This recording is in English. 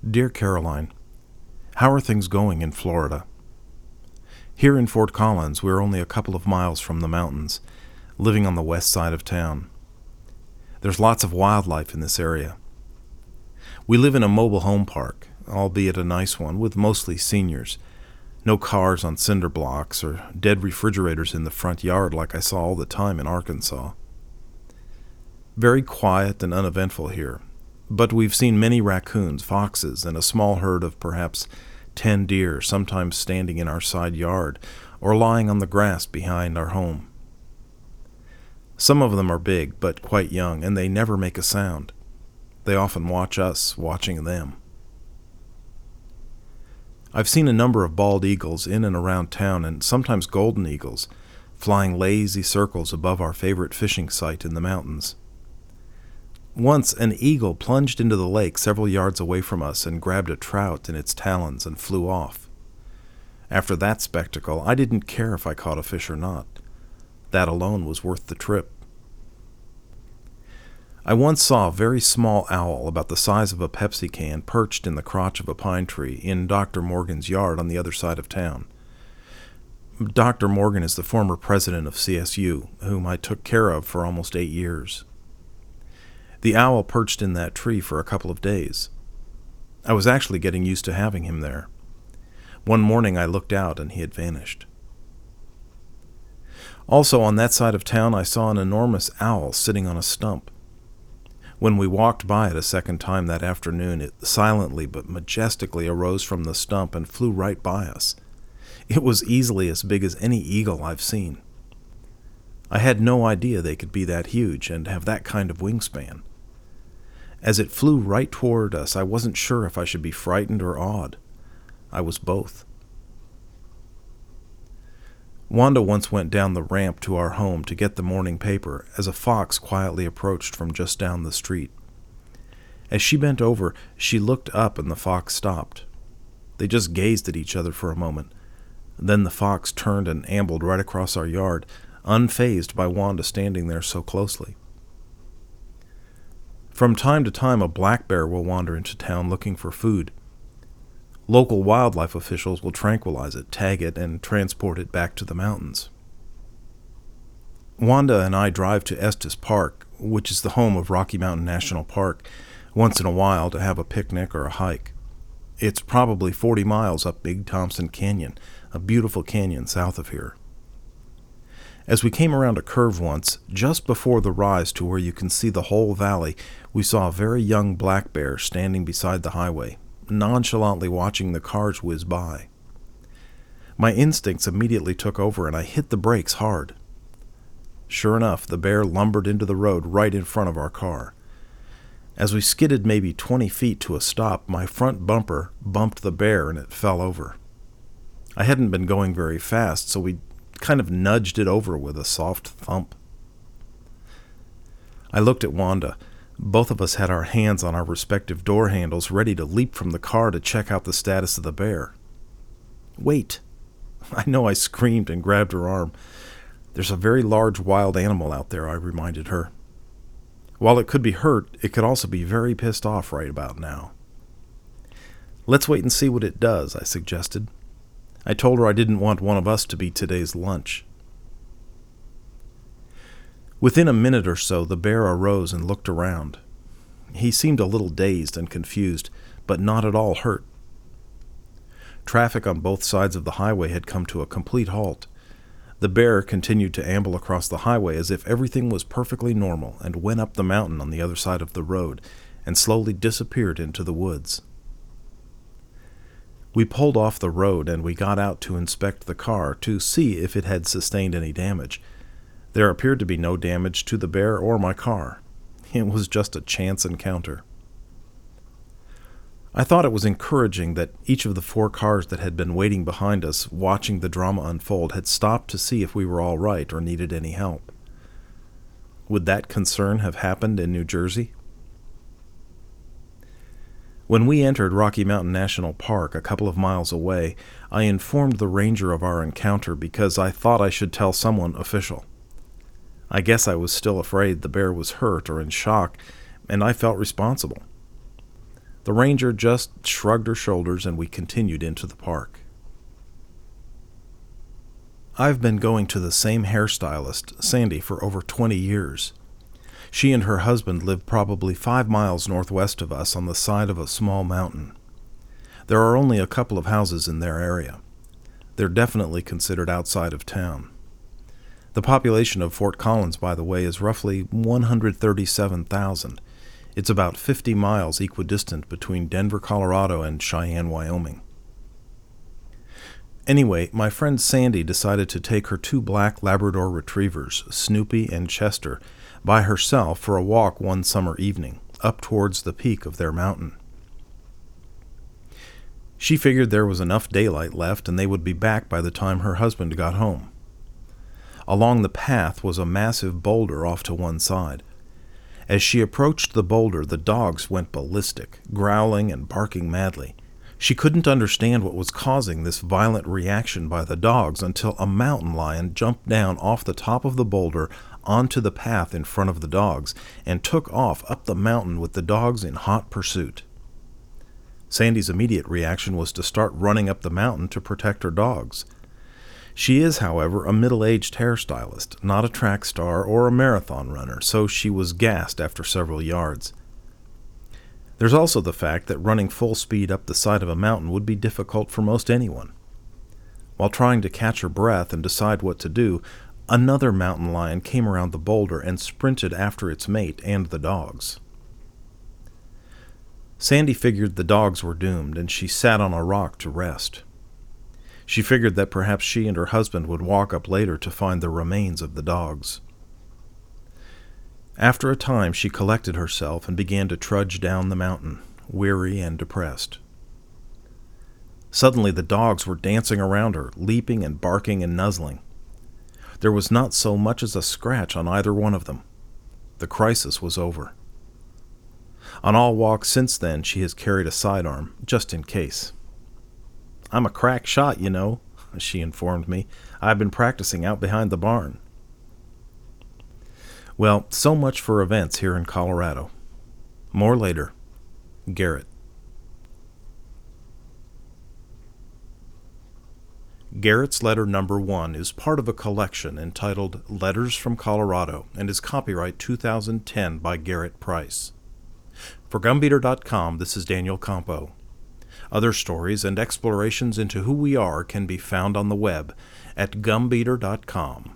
Dear Caroline, how are things going in Florida? Here in Fort Collins, we're only a couple of miles from the mountains, living on the west side of town. There's lots of wildlife in this area. We live in a mobile home park, albeit a nice one, with mostly seniors. No cars on cinder blocks or dead refrigerators in the front yard like I saw all the time in Arkansas. Very quiet and uneventful here, but we've seen many raccoons, foxes, and a small herd of perhaps 10 deer, sometimes standing in our side yard or lying on the grass behind our home. Some of them are big, but quite young, and they never make a sound. They often watch us watching them. I've seen a number of bald eagles in and around town, and sometimes golden eagles, flying lazy circles above our favorite fishing site in the mountains. Once, an eagle plunged into the lake several yards away from us and grabbed a trout in its talons and flew off. After that spectacle, I didn't care if I caught a fish or not. That alone was worth the trip. I once saw a very small owl about the size of a Pepsi can perched in the crotch of a pine tree in Dr. Morgan's yard on the other side of town. Dr. Morgan is the former president of CSU, whom I took care of for almost 8 years. The owl perched in that tree for a couple of days. I was actually getting used to having him there. One morning I looked out and he had vanished. Also on that side of town I saw an enormous owl sitting on a stump. When we walked by it a second time that afternoon, it silently but majestically arose from the stump and flew right by us. It was easily as big as any eagle I've seen. I had no idea they could be that huge and have that kind of wingspan. As it flew right toward us, I wasn't sure if I should be frightened or awed. I was both. Wanda once went down the ramp to our home to get the morning paper as a fox quietly approached from just down the street. As she bent over, she looked up and the fox stopped. They just gazed at each other for a moment. Then the fox turned and ambled right across our yard, unfazed by Wanda standing there so closely. From time to time, a black bear will wander into town looking for food. Local wildlife officials will tranquilize it, tag it, and transport it back to the mountains. Wanda and I drive to Estes Park, which is the home of Rocky Mountain National Park, once in a while to have a picnic or a hike. It's probably 40 miles up Big Thompson Canyon, a beautiful canyon south of here. As we came around a curve once, just before the rise to where you can see the whole valley, we saw a very young black bear standing beside the highway, nonchalantly watching the cars whiz by. My instincts immediately took over and I hit the brakes hard. Sure enough, the bear lumbered into the road right in front of our car. As we skidded maybe 20 feet to a stop, my front bumper bumped the bear and it fell over. I hadn't been going very fast, so we kind of nudged it over with a soft thump. I looked at Wanda. Both of us had our hands on our respective door handles, ready to leap from the car to check out the status of the bear. "Wait!" I know I screamed and grabbed her arm. "There's a very large wild animal out there," I reminded her. "While it could be hurt, it could also be very pissed off right about now." "Let's wait and see what it does," I suggested. I told her I didn't want one of us to be today's lunch. Within a minute or so, the bear arose and looked around. He seemed a little dazed and confused, but not at all hurt. Traffic on both sides of the highway had come to a complete halt. The bear continued to amble across the highway as if everything was perfectly normal and went up the mountain on the other side of the road and slowly disappeared into the woods. We pulled off the road and we got out to inspect the car to see if it had sustained any damage. There appeared to be no damage to the bear or my car. It was just a chance encounter. I thought it was encouraging that each of the 4 cars that had been waiting behind us, watching the drama unfold, had stopped to see if we were all right or needed any help. Would that concern have happened in New Jersey? When we entered Rocky Mountain National Park a couple of miles away, I informed the ranger of our encounter because I thought I should tell someone official. I guess I was still afraid the bear was hurt or in shock, and I felt responsible. The ranger just shrugged her shoulders and we continued into the park. I've been going to the same hairstylist, Sandy, for over 20 years. She and her husband live probably 5 miles northwest of us on the side of a small mountain. There are only a couple of houses in their area. They're definitely considered outside of town. The population of Fort Collins, by the way, is roughly 137,000. It's about 50 miles equidistant between Denver, Colorado, and Cheyenne, Wyoming. Anyway, my friend Sandy decided to take her 2 black Labrador retrievers, Snoopy and Chester, by herself for a walk one summer evening, up towards the peak of their mountain. She figured there was enough daylight left and they would be back by the time her husband got home. Along the path was a massive boulder off to one side. As she approached the boulder, the dogs went ballistic, growling and barking madly. She couldn't understand what was causing this violent reaction by the dogs until a mountain lion jumped down off the top of the boulder onto the path in front of the dogs and took off up the mountain with the dogs in hot pursuit. Sandy's immediate reaction was to start running up the mountain to protect her dogs. She is, however, a middle-aged hairstylist, not a track star or a marathon runner, so she was gassed after several yards. There's also the fact that running full speed up the side of a mountain would be difficult for most anyone. While trying to catch her breath and decide what to do, another mountain lion came around the boulder and sprinted after its mate and the dogs. Sandy figured the dogs were doomed, and she sat on a rock to rest. She figured that perhaps she and her husband would walk up later to find the remains of the dogs. After a time, she collected herself and began to trudge down the mountain, weary and depressed. Suddenly, the dogs were dancing around her, leaping and barking and nuzzling. There was not so much as a scratch on either one of them. The crisis was over. On all walks since then, she has carried a sidearm, just in case. "I'm a crack shot, you know," she informed me. "I've been practicing out behind the barn." Well, so much for events here in Colorado. More later. Garrett. Garrett's Letter Number 1 is part of a collection entitled Letters from Colorado and is copyright 2010 by Garrett Price. For Gumbeater.com, this is Daniel Campo. Other stories and explorations into who we are can be found on the web at Gumbeater.com.